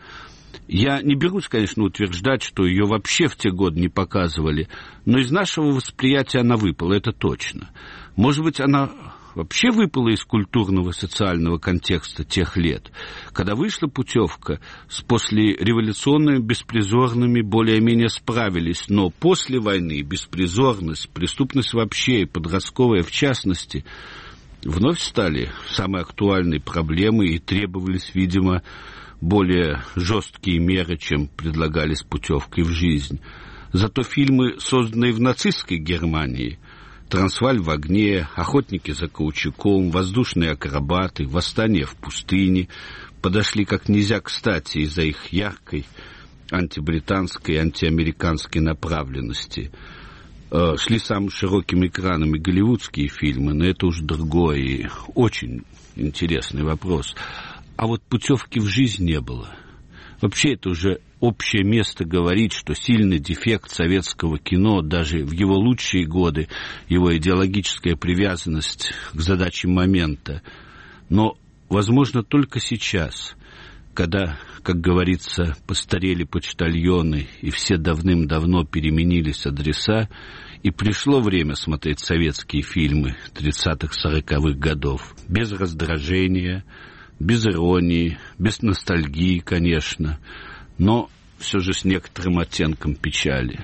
Я не берусь, конечно, утверждать, что ее вообще в те годы не показывали, но из нашего восприятия она выпала, это точно. Может быть, она вообще выпала из культурного социального контекста тех лет. Когда вышла «Путевка», с послереволюционными беспризорными более-менее справились, но после войны беспризорность, преступность вообще и подростковая в частности вновь стали самой актуальной проблемой и требовались, видимо, более жесткие меры, чем предлагались «Путевкой в жизнь». Зато фильмы, созданные в нацистской Германии, «Трансвааль в огне», «Охотники за каучуком», «Воздушные акробаты», «Восстание в пустыне» подошли как нельзя кстати из-за их яркой антибританской и антиамериканской направленности. Шли самым широким экраном и голливудские фильмы, но это уж другой и очень интересный вопрос. А вот «Путевки в жизнь» не было. Вообще это уже общее место говорить, что сильный дефект советского кино, даже в его лучшие годы, его идеологическая привязанность к задаче момента. Но, возможно, только сейчас, когда, как говорится, постарели почтальоны и все давным-давно переменились адреса, и пришло время смотреть советские фильмы 30-х-40-х годов без раздражения, без иронии, без ностальгии, конечно, но все же с некоторым оттенком печали.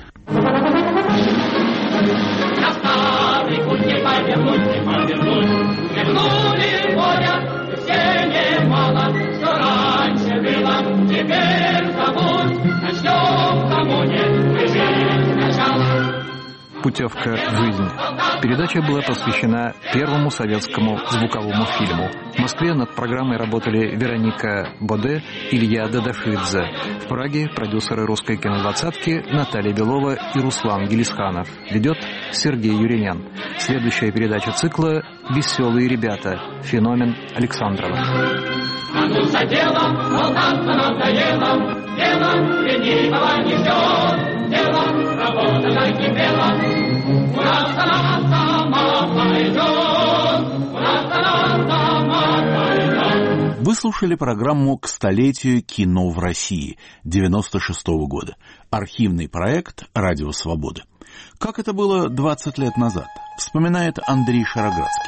На старый путь не повернуть, вернули горя, все немало, что раньше было, теперь забудь, начнем коммуне, жизнь сначала. «Путевка в жизнь». Передача была посвящена первому советскому звуковому фильму. В Москве над программой работали Вероника Боде, Илья Дадафидзе. В Праге продюсеры русской кинодвадцатки Наталья Белова и Руслан Гелисханов. Ведет Сергей Юринян. Следующая передача цикла «Веселые ребята. Феномен Александрова». А ну за делом, болтаться надоело, делом ленивого не ждет, делом работа закипела. У нас таланта мало идет, у нас таланта мало идет. Вы слушали программу «К столетию кино в России» 96-го года. Архивный проект «Радио Свобода». Как это было 20 лет назад, вспоминает Андрей Шароградский.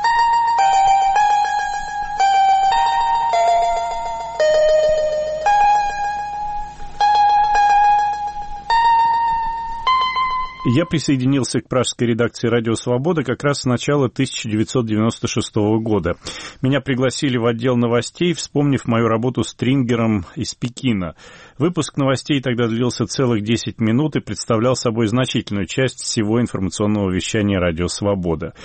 Я присоединился к пражской редакции «Радио Свобода» как раз с начала 1996 года. Меня пригласили в отдел новостей, вспомнив мою работу стрингером из Пекина. Выпуск новостей тогда длился целых 10 минут и представлял собой значительную часть всего информационного вещания «Радио Свобода».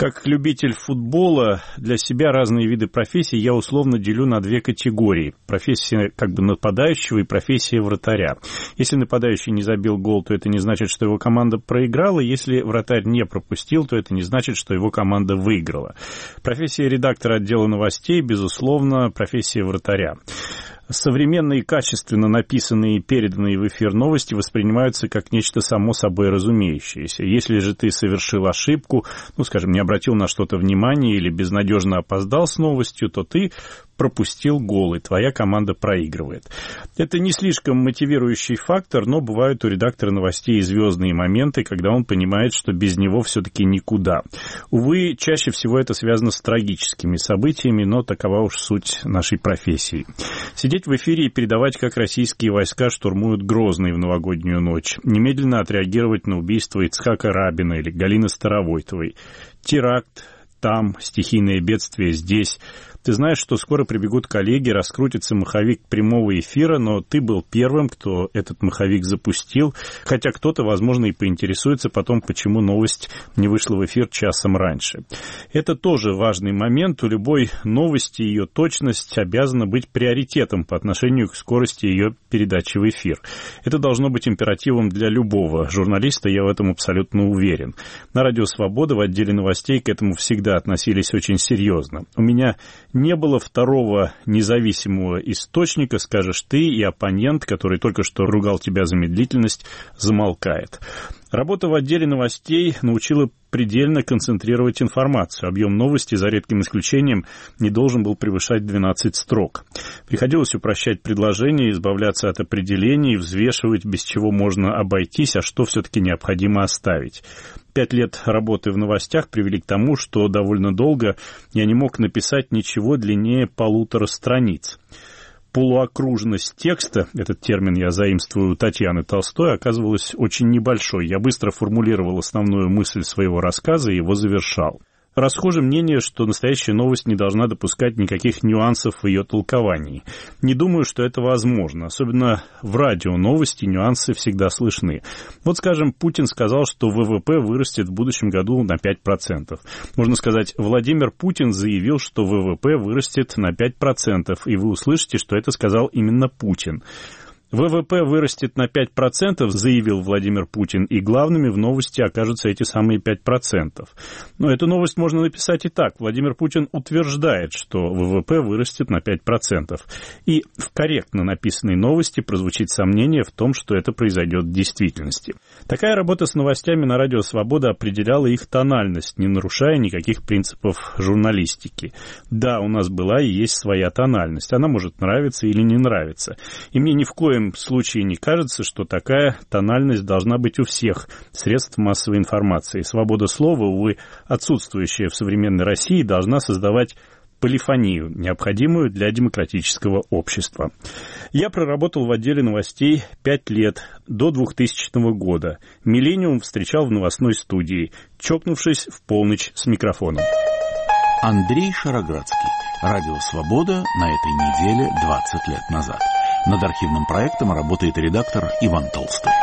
Как любитель футбола, для себя разные виды профессий я условно делю на две категории. Профессия как бы нападающего и профессия вратаря. Если нападающий не забил гол, то это не значит, что его команда проиграла. Если вратарь не пропустил, то это не значит, что его команда выиграла. Профессия редактора отдела новостей, безусловно, профессия вратаря. Современные, качественно написанные и переданные в эфир новости воспринимаются как нечто само собой разумеющееся. Если же ты совершил ошибку, скажем, не обратил на что-то внимания или безнадежно опоздал с новостью, то ты пропустил гол, и твоя команда проигрывает. Это не слишком мотивирующий фактор, но бывают у редактора новостей и звездные моменты, когда он понимает, что без него все-таки никуда. Увы, чаще всего это связано с трагическими событиями, но такова уж суть нашей профессии. Сидеть в эфире и передавать, как российские войска штурмуют Грозный в новогоднюю ночь. Немедленно отреагировать на убийство Ицхака Рабина или Галины Старовойтовой. Теракт там, стихийное бедствие здесь. Ты знаешь, что скоро прибегут коллеги, раскрутится маховик прямого эфира, но ты был первым, кто этот маховик запустил, хотя кто-то, возможно, и поинтересуется потом, почему новость не вышла в эфир часом раньше. Это тоже важный момент. У любой новости ее точность обязана быть приоритетом по отношению к скорости ее передачи в эфир. Это должно быть императивом для любого журналиста, я в этом абсолютно уверен. На Радио Свобода в отделе новостей к этому всегда относились очень серьезно. У меня не было второго независимого источника, скажешь ты, и оппонент, который только что ругал тебя за медлительность, замолкает. Работа в отделе новостей научила предельно концентрировать информацию. Объем новости, за редким исключением, не должен был превышать 12 строк. Приходилось упрощать предложения, избавляться от определений, взвешивать, без чего можно обойтись, а что все-таки необходимо оставить. 5 лет работы в новостях привели к тому, что довольно долго я не мог написать ничего длиннее 1,5 страниц. Полуокружность текста, этот термин я заимствую у Татьяны Толстой, оказывалась очень небольшой. Я быстро формулировал основную мысль своего рассказа и его завершал. Расхоже мнение, что настоящая новость не должна допускать никаких нюансов в ее толковании. Не думаю, что это возможно. Особенно в радио новости нюансы всегда слышны. Вот, скажем, Путин сказал, что ВВП вырастет в будущем году на 5%. Можно сказать, Владимир Путин заявил, что ВВП вырастет на 5%, и вы услышите, что это сказал именно Путин. ВВП вырастет на 5%, заявил Владимир Путин, и главными в новости окажутся эти самые 5%. Но эту новость можно написать и так. Владимир Путин утверждает, что ВВП вырастет на 5%. И в корректно написанной новости прозвучит сомнение в том, что это произойдет в действительности. Такая работа с новостями на Радио Свобода определяла их тональность, не нарушая никаких принципов журналистики. Да, у нас была и есть своя тональность. Она может нравиться или не нравиться. И мне ни в коем случае не кажется, что такая тональность должна быть у всех средств массовой информации. Свобода слова, увы, отсутствующая в современной России, должна создавать полифонию, необходимую для демократического общества. Я проработал в отделе новостей 5 лет, до 2000 года. «Миллениум» встречал в новостной студии, чокнувшись в полночь с микрофоном. Андрей Шароградский. Радио «Свобода» на этой неделе 20 лет назад. Над архивным проектом работает редактор Иван Толстой.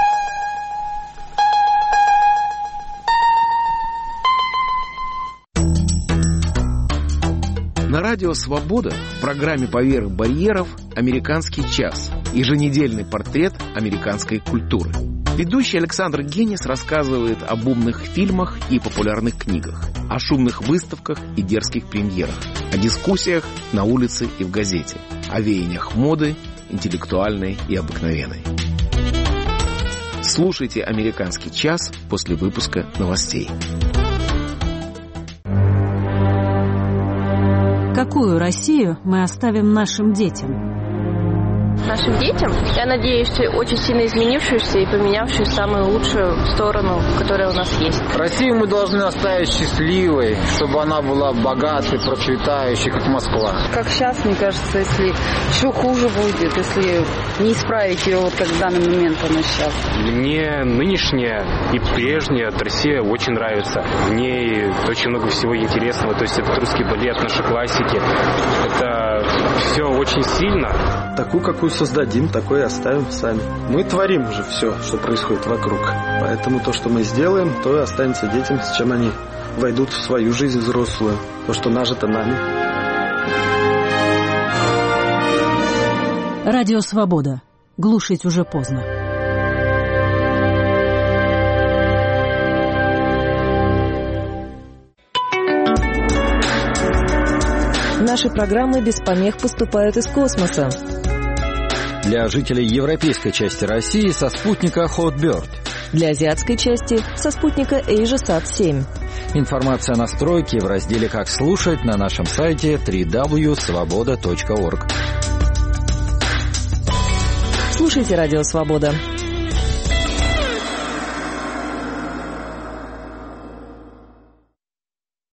На радио «Свобода» в программе «Поверх барьеров» «Американский час» – еженедельный портрет американской культуры. Ведущий Александр Генис рассказывает об умных фильмах и популярных книгах, о шумных выставках и дерзких премьерах, о дискуссиях на улице и в газете, о веяниях моды, интеллектуальной и обыкновенной. Слушайте «Американский час» после выпуска новостей. Какую Россию мы оставим нашим детям? Нашим детям, я надеюсь, очень сильно изменившуюся и поменявшую самую лучшую сторону, которая у нас есть. Россию мы должны оставить счастливой, чтобы она была богатой, процветающей, как Москва. Как сейчас, мне кажется, если еще хуже будет, если не исправить ее, вот как в данный момент она сейчас. Мне нынешняя и прежняя Россия очень нравится. В ней очень много всего интересного. То есть это русский балет, наши классики. Это все очень сильно. Такую, какую создадим, такое и оставим сами. Мы творим уже все, что происходит вокруг. Поэтому то, что мы сделаем, то и останется детям, с чем они войдут в свою жизнь взрослую, то, что нажито нами. Радио «Свобода». Глушить уже поздно. Наши программы без помех поступают из космоса. Для жителей европейской части России со спутника Hotbird. Для азиатской части со спутника AsiaSat-7. Информация о настройке в разделе «Как слушать» на нашем сайте www.svoboda.org. Слушайте «Радио Свобода».